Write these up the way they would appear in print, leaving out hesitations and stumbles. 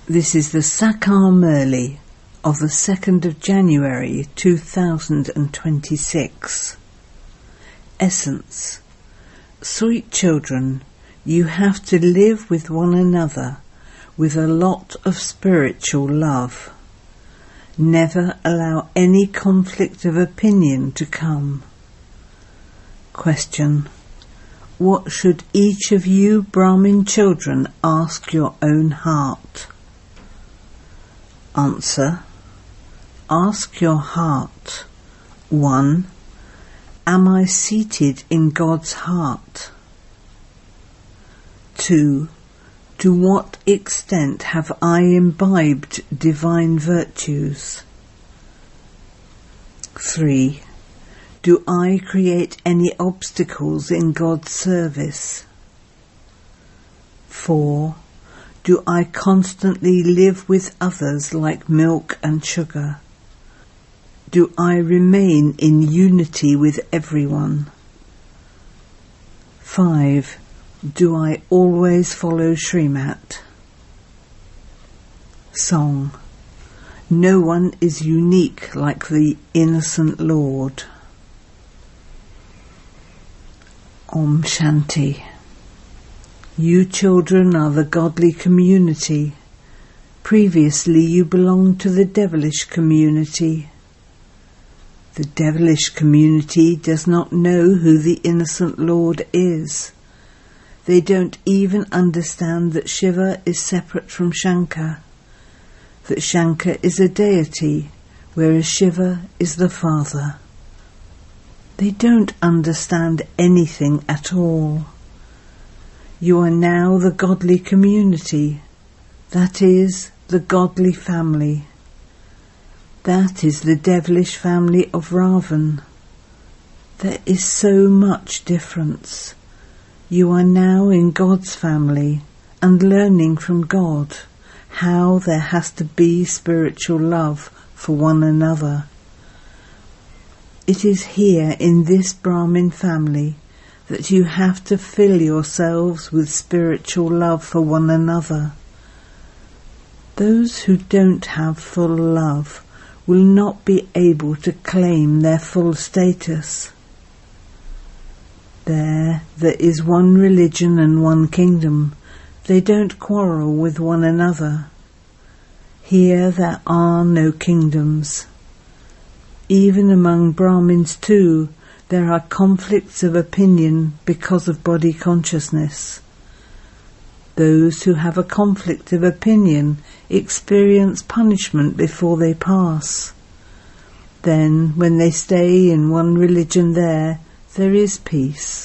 This is the Sakar Murli of the 2nd of January 2026. Essence. Sweet children, you have to live with one another with a lot of spiritual love. Never allow any conflict of opinion to come. Question. What should each of you Brahmin children ask your own heart? Answer. Ask your heart. 1. Am I seated in God's heart? 2. To what extent have I imbibed divine virtues? 3. Do I create any obstacles in God's service? 4. Do I constantly live with others like milk and sugar? Do I remain in unity with everyone? 5. Do I always follow Srimat? Song. No one is unique like the innocent Lord. Om Shanti. You children are the godly community. Previously you belonged to the devilish community. The devilish community does not know who the innocent Lord is. They don't even understand that Shiva is separate from Shankar, that Shankar is a deity, whereas Shiva is the Father. They don't understand anything at all. You are now the godly community, that is, the godly family. That is the devilish family of Ravan. There is so much difference. You are now in God's family and learning from God how there has to be spiritual love for one another. It is here in this Brahmin family that you have to fill yourselves with spiritual love for one another. Those who don't have full love will not be able to claim their full status. There is one religion and one kingdom. They don't quarrel with one another. Here there are no kingdoms. Even among Brahmins too, there are conflicts of opinion because of body consciousness. Those who have a conflict of opinion experience punishment before they pass. Then, when they stay in one religion there is peace.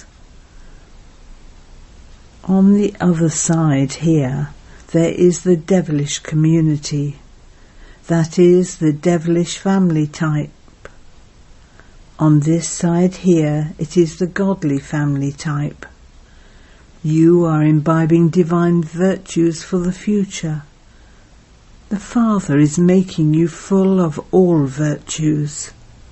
On the other side here, there is the devilish community. That is the devilish family type. On this side here, it is the godly family type. You are imbibing divine virtues for the future. The Father is making you full of all virtues.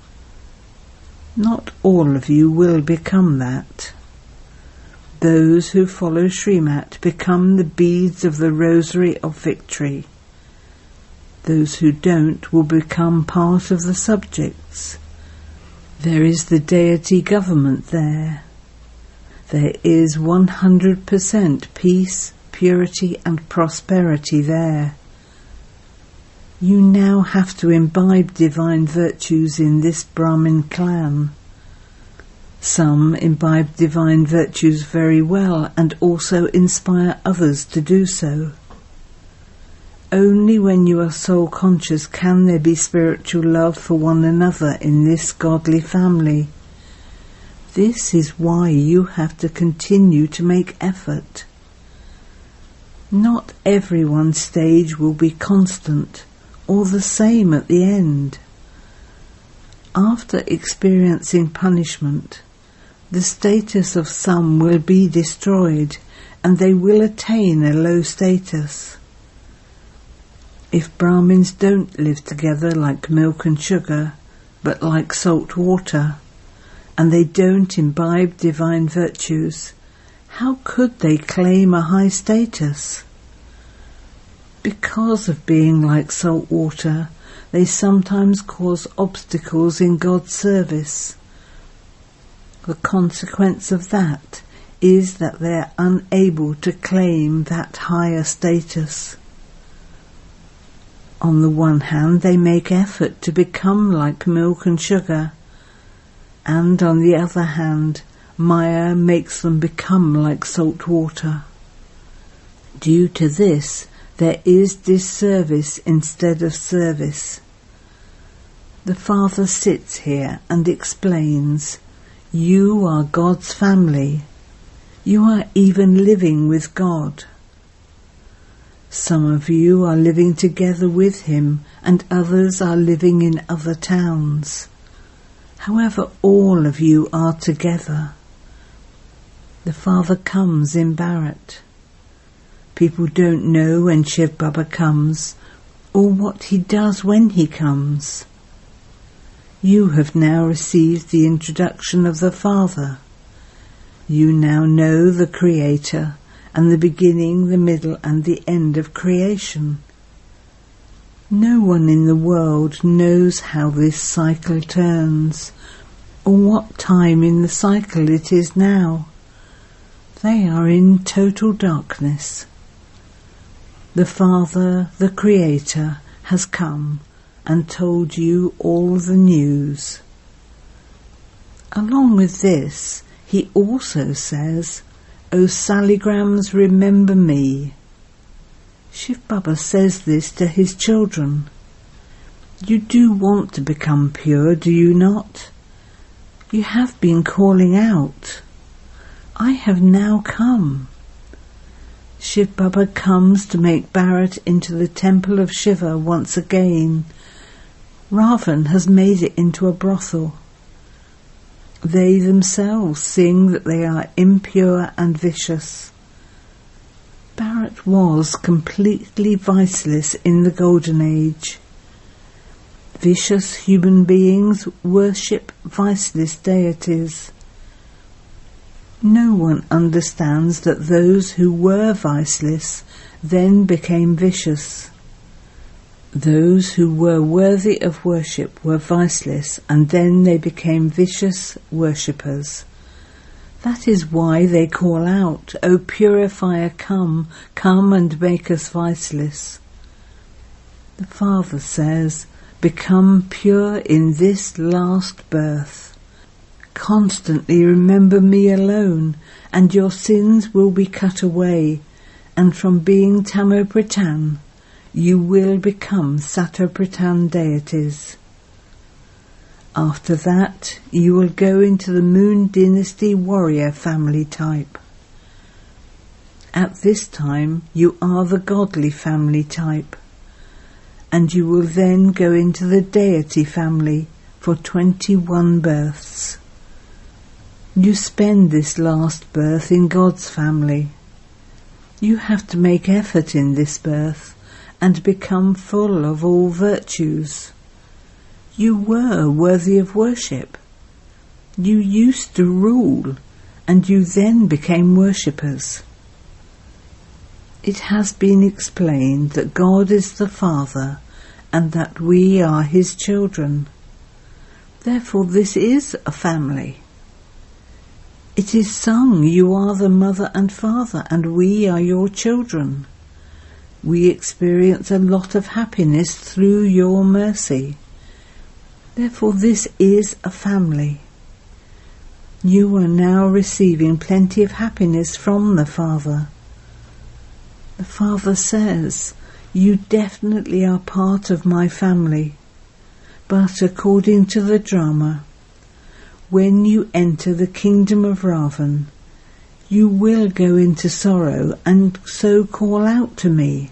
Not all of you will become that. Those who follow Srimat become the beads of the rosary of victory. Those who don't will become part of the subjects. There is the deity government there. There is 100% peace, purity and prosperity there. You now have to imbibe divine virtues in this Brahmin clan. Some imbibe divine virtues very well and also inspire others to do so. Only when you are soul conscious can there be spiritual love for one another in this godly family. This is why you have to continue to make effort. Not everyone's stage will be constant or the same at the end. After experiencing punishment, the status of some will be destroyed and they will attain a low status. If Brahmins don't live together like milk and sugar, but like salt water, and they don't imbibe divine virtues, how could they claim a high status? Because of being like salt water, they sometimes cause obstacles in God's service. The consequence of that is that they are unable to claim that higher status. On the one hand, they make effort to become like milk and sugar, and on the other hand, Maya makes them become like salt water. Due to this, there is disservice instead of service. The Father sits here and explains, you are God's family. You are even living with God. Some of you are living together with Him, and others are living in other towns. However, all of you are together. The Father comes in Bharat. People don't know when Shiv Baba comes, or what he does when he comes. You have now received the introduction of the Father. You now know the Creator, and the beginning, the middle, and the end of creation. No one in the world knows how this cycle turns, or what time in the cycle it is now. They are in total darkness. The Father, the Creator, has come and told you all the news. Along with this, he also says, O Saligrams, remember me. Shiv Baba says this to his children. You do want to become pure, do you not? You have been calling out. I have now come. Shiv Baba comes to make Bharat into the temple of Shiva once again. Ravan has made it into a brothel. They themselves sing that they are impure and vicious. Bharat was completely viceless in the Golden Age. Vicious human beings worship viceless deities. No one understands that those who were viceless then became vicious. Those who were worthy of worship were viceless, and then they became vicious worshippers. That is why they call out, O purifier, come, come and make us viceless. The Father says, become pure in this last birth. Constantly remember me alone, and your sins will be cut away, and from being Tamopratam, you will become Sattvapratam deities. After that, you will go into the Moon Dynasty warrior family type. At this time, you are the godly family type, and you will then go into the deity family for 21 births. You spend this last birth in God's family. You have to make effort in this birth and become full of all virtues. You were worthy of worship. You used to rule, and you then became worshippers. It has been explained that God is the Father, and that we are His children. Therefore this is a family. It is sung, you are the mother and father, and we are your children. We experience a lot of happiness through your mercy. Therefore this is a family. You are now receiving plenty of happiness from the Father. The Father says, you definitely are part of my family, but according to the drama, when you enter the kingdom of Ravan, you will go into sorrow and so call out to me.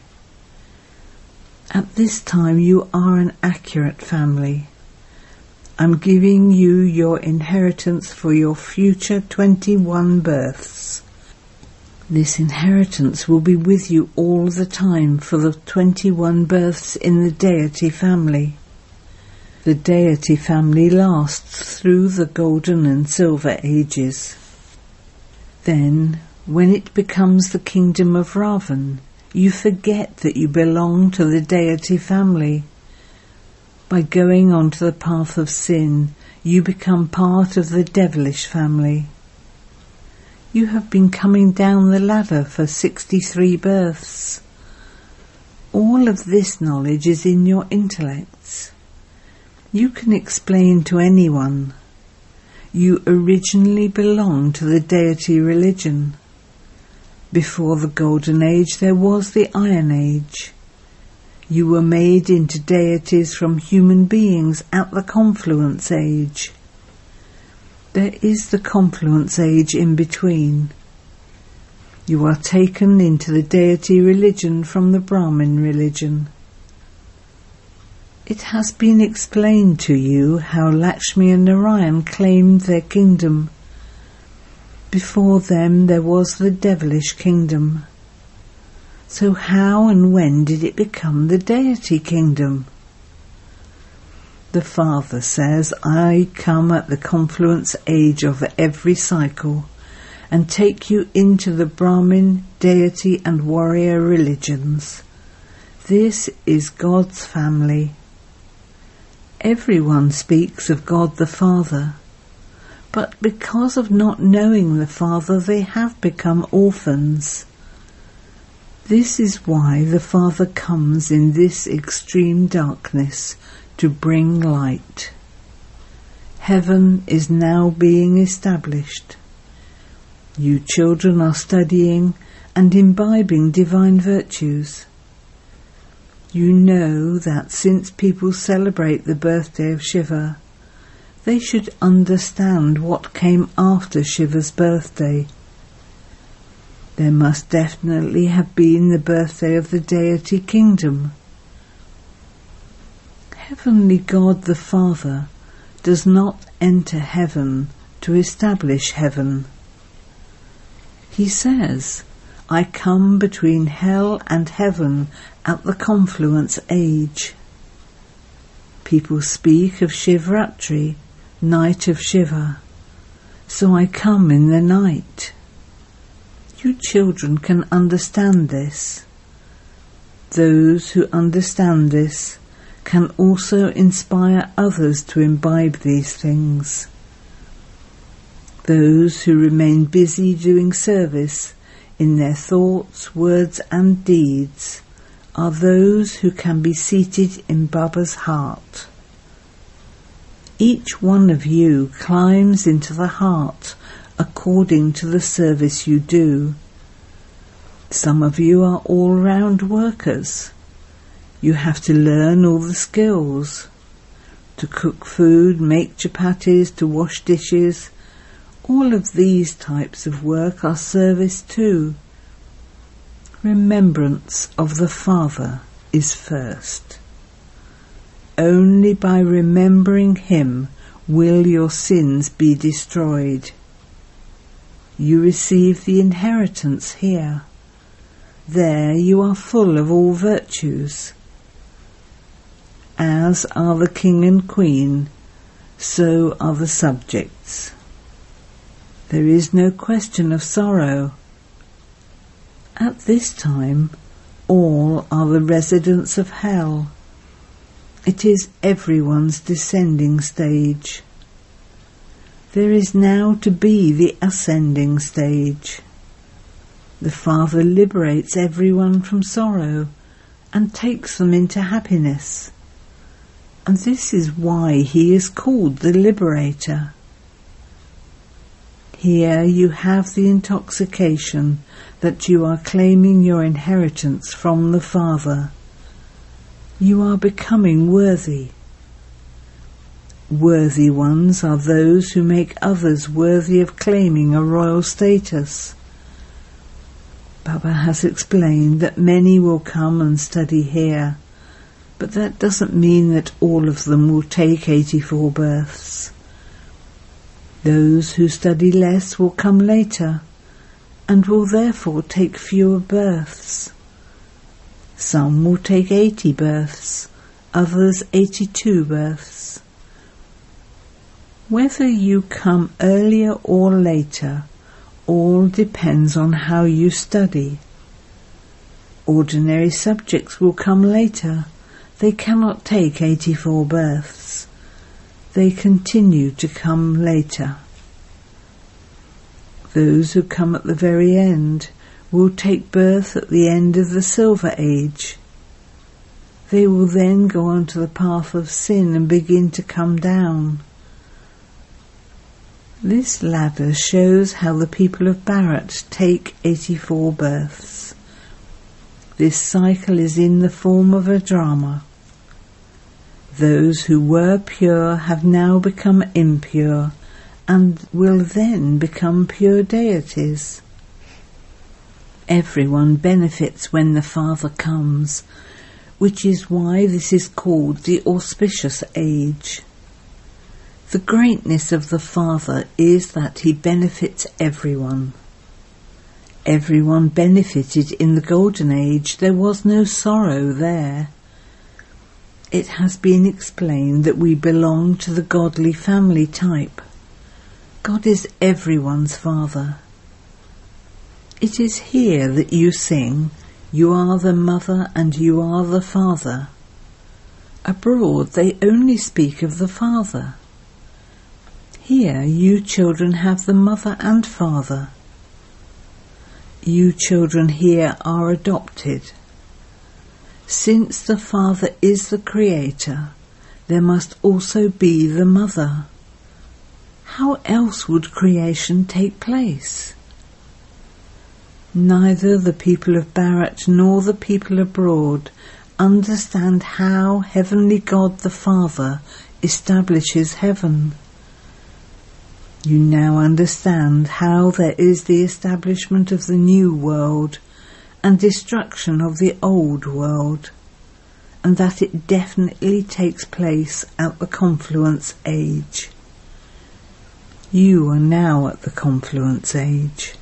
At this time you are an accurate family. I'm giving you your inheritance for your future 21 births. This inheritance will be with you all the time for the 21 births in the deity family. The deity family lasts through the golden and silver ages. Then, when it becomes the kingdom of Ravan, you forget that you belong to the deity family. By going onto the path of sin, you become part of the devilish family. You have been coming down the ladder for 63 births. All of this knowledge is in your intellects. You can explain to anyone. You originally belong to the deity religion. Before the Golden Age there was the Iron Age. You were made into deities from human beings at the Confluence Age. There is the Confluence Age in between. You are taken into the deity religion from the Brahmin religion. It has been explained to you how Lakshmi and Narayan claimed their kingdom. Before them there was the devilish kingdom. So how and when did it become the deity kingdom? The Father says, I come at the confluence age of every cycle and take you into the Brahmin, deity and warrior religions. This is God's family. Everyone speaks of God the Father, but because of not knowing the Father they have become orphans. This is why the Father comes in this extreme darkness to bring light. Heaven is now being established. You children are studying and imbibing divine virtues. You know that since people celebrate the birthday of Shiva, they should understand what came after Shiva's birthday. There must definitely have been the birthday of the deity kingdom. Heavenly God the Father does not enter heaven to establish heaven. He says, I come between hell and heaven at the confluence age. People speak of Shivratri, night of Shiva, so I come in the night. You children can understand this. Those who understand this can also inspire others to imbibe these things. Those who remain busy doing service in their thoughts, words and deeds are those who can be seated in Baba's heart. Each one of you climbs into the heart according to the service you do. Some of you are all-round workers. You have to learn all the skills. To cook food, make chapatis, to wash dishes. All of these types of work are service too. Remembrance of the Father is first. Only by remembering Him will your sins be destroyed. You receive the inheritance here. There you are full of all virtues. As are the king and queen, so are the subjects. There is no question of sorrow. At this time, all are the residents of hell. It is everyone's descending stage. There is now to be the ascending stage. The Father liberates everyone from sorrow and takes them into happiness. And this is why He is called the Liberator. Here you have the intoxication that you are claiming your inheritance from the Father. You are becoming worthy. Worthy ones are those who make others worthy of claiming a royal status. Baba has explained that many will come and study here, but that doesn't mean that all of them will take 84 births. Those who study less will come later, and will therefore take fewer births. Some will take 80 births, others 82 births. Whether you come earlier or later, all depends on how you study. Ordinary subjects will come later. They cannot take 84 births. They continue to come later. Those who come at the very end will take birth at the end of the Silver Age. They will then go on to the path of sin and begin to come down. This ladder shows how the people of Bharat take 84 births. This cycle is in the form of a drama. Those who were pure have now become impure and will then become pure deities. Everyone benefits when the Father comes, which is why this is called the auspicious age. The greatness of the Father is that he benefits everyone. Everyone benefited in the Golden Age. There was no sorrow there. It has been explained that we belong to the godly family type. God is everyone's Father. It is here that you sing, "You are the mother and you are the father." Abroad they only speak of the Father. Here you children have the mother and father. You children here are adopted. Since the Father is the Creator, there must also be the Mother. How else would creation take place? Neither the people of Bharat nor the people abroad understand how Heavenly God the Father establishes heaven. You now understand how there is the establishment of the new world and destruction of the old world, and that it definitely takes place at the confluence age. You are now at the confluence age.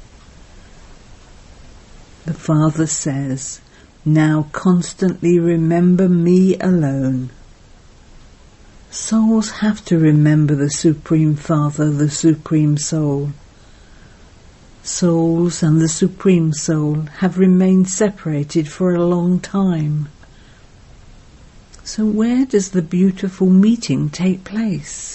The Father says, "Now constantly remember me alone." Souls have to remember the Supreme Father, the Supreme Soul. Souls and the Supreme Soul have remained separated for a long time. So where does the beautiful meeting take place?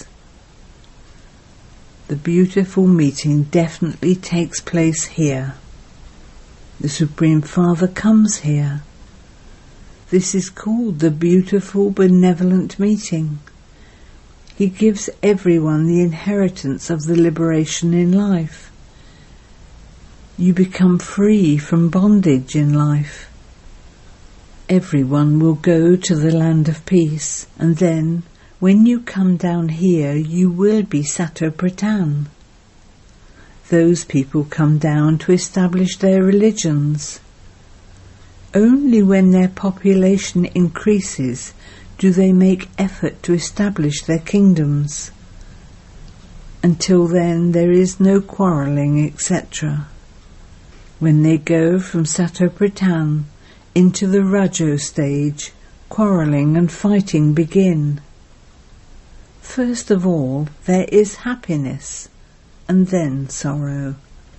The beautiful meeting definitely takes place here. The Supreme Father comes here. This is called the beautiful benevolent meeting. He gives everyone the inheritance of the liberation in life. You become free from bondage in life. Everyone will go to the land of peace, and then, when you come down here, you will be Sato Pratan. Those people come down to establish their religions. Only when their population increases do they make effort to establish their kingdoms. Until then there is no quarrelling, etc. When they go from Sato Pratan into the Rajo stage, quarrelling and fighting begin. First of all, there is happiness, and then sorrow.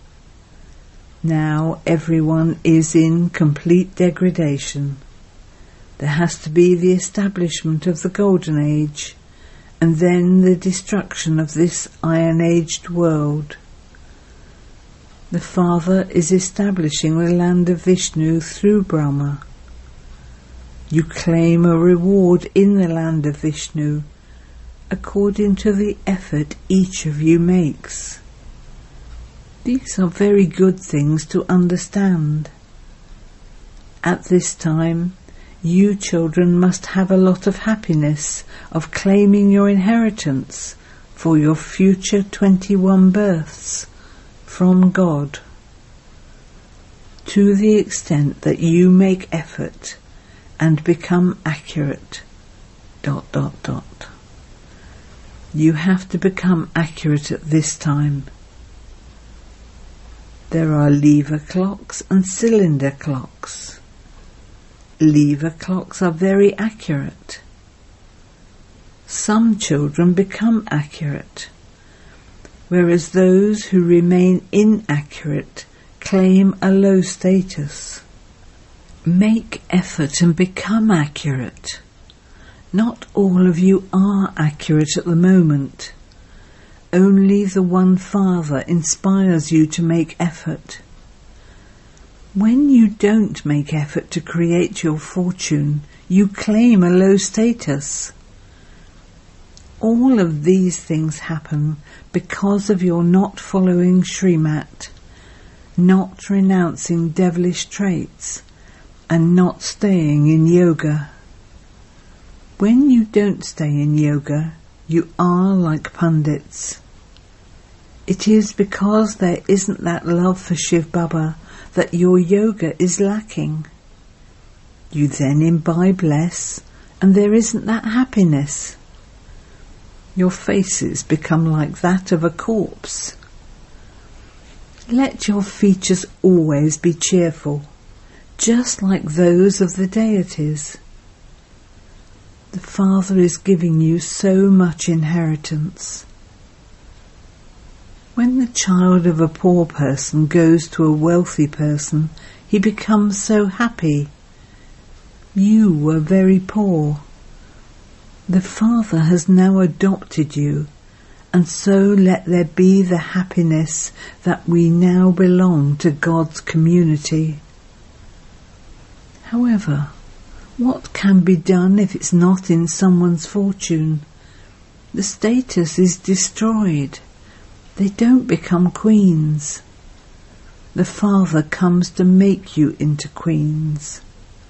Now everyone is in complete degradation. There has to be the establishment of the Golden Age, and then the destruction of this iron-aged world. The Father is establishing the land of Vishnu through Brahma. You claim a reward in the land of Vishnu, according to the effort each of you makes. These are very good things to understand. At this time, you children must have a lot of happiness of claiming your inheritance for your future 21 births from God. To the extent that you make effort and become accurate. ... You have to become accurate at this time. There are lever clocks and cylinder clocks. Lever clocks are very accurate. Some children become accurate, whereas those who remain inaccurate claim a low status. Make effort and become accurate. Not all of you are accurate at the moment. Only the one Father inspires you to make effort. When you don't make effort to create your fortune, you claim a low status. All of these things happen because of your not following Srimat, not renouncing devilish traits, and not staying in yoga. When you don't stay in yoga, you are like pundits. It is because there isn't that love for Shiv Baba that your yoga is lacking. You then imbibe less, and there isn't that happiness. Your faces become like that of a corpse. Let your features always be cheerful, just like those of the deities. The Father is giving you so much inheritance. When the child of a poor person goes to a wealthy person, he becomes so happy. You were very poor. The Father has now adopted you, and so let there be the happiness that we now belong to God's community. However, what can be done if it's not in someone's fortune? The status is destroyed. They don't become queens. The Father comes to make you into queens.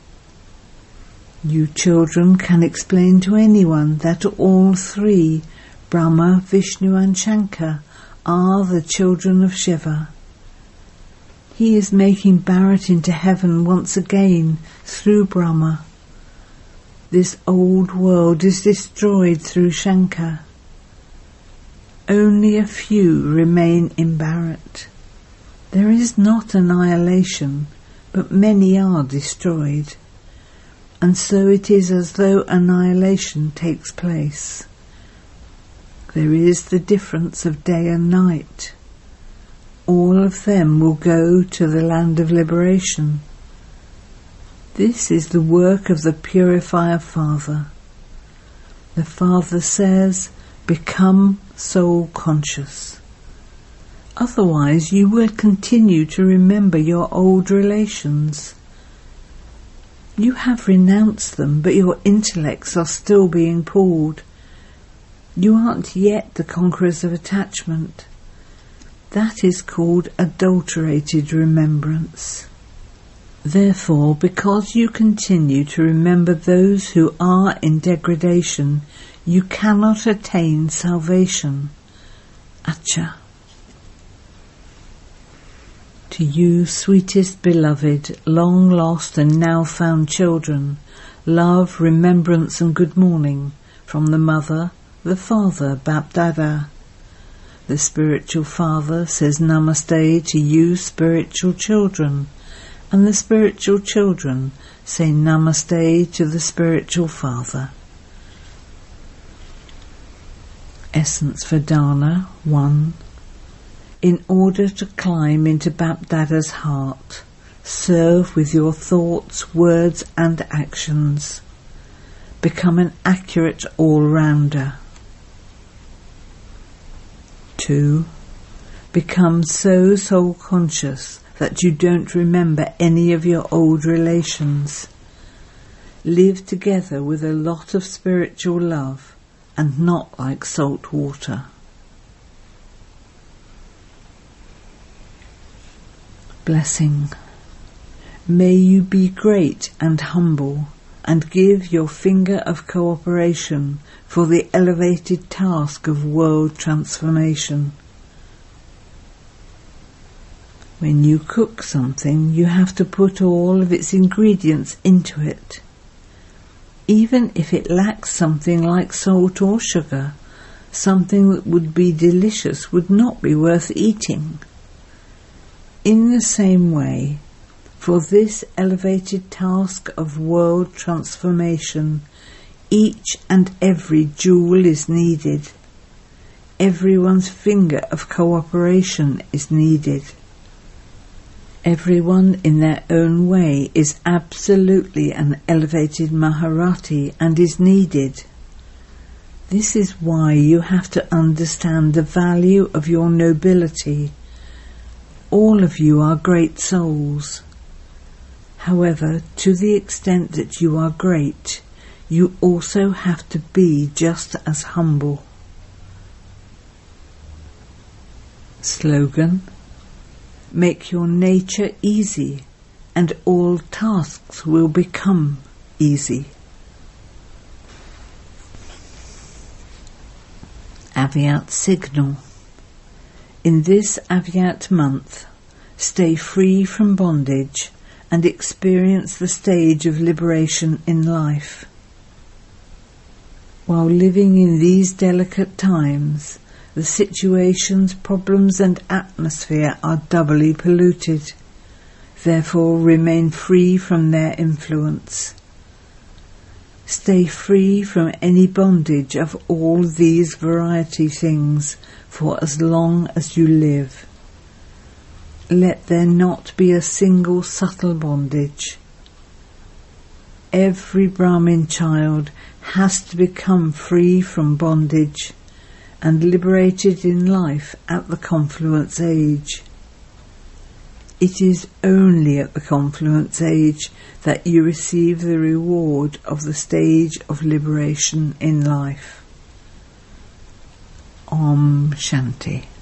You children can explain to anyone that all three, Brahma, Vishnu and Shankar, are the children of Shiva. He is making Bharat into heaven once again through Brahma. This old world is destroyed through Shankar. Only a few remain in Bharat. There is not annihilation, but many are destroyed. And so it is as though annihilation takes place. There is the difference of day and night. All of them will go to the land of liberation. This is the work of the Purifier Father. The Father says, become soul conscious. Otherwise you will continue to remember your old relations. You have renounced them, but your intellects are still being pulled. You aren't yet the conquerors of attachment. That is called adulterated remembrance. Therefore, because you continue to remember those who are in degradation, you cannot attain salvation. Acha. To you, sweetest beloved, long lost and now found children, love, remembrance and good morning from the Mother, the Father, Bapdada. The Spiritual Father says Namaste to you, spiritual children, and the spiritual children say Namaste to the Spiritual Father. Essence for Dana 1. In order to climb into Bapdada's heart, serve with your thoughts, words and actions. Become an accurate all-rounder. 2. Become so soul-conscious that you don't remember any of your old relations. Live together with a lot of spiritual love and not like salt water. Blessing. May you be great and humble and give your finger of cooperation for the elevated task of world transformation. When you cook something, you have to put all of its ingredients into it. Even if it lacks something like salt or sugar, something that would be delicious would not be worth eating. In the same way, for this elevated task of world transformation, each and every jewel is needed. Everyone's finger of cooperation is needed. Everyone in their own way is absolutely an elevated Maharati and is needed. This is why you have to understand the value of your nobility. All of you are great souls. However, to the extent that you are great, you also have to be just as humble. Slogan: make your nature easy, and all tasks will become easy. Avyat Signal. In this Avyat month, stay free from bondage and experience the stage of liberation in life. While living in these delicate times, the situations, problems and atmosphere are doubly polluted. Therefore, remain free from their influence. Stay free from any bondage of all these variety things for as long as you live. Let there not be a single subtle bondage. Every Brahmin child has to become free from bondage and liberated in life at the confluence age. It is only at the confluence age that you receive the reward of the stage of liberation in life. Om Shanti.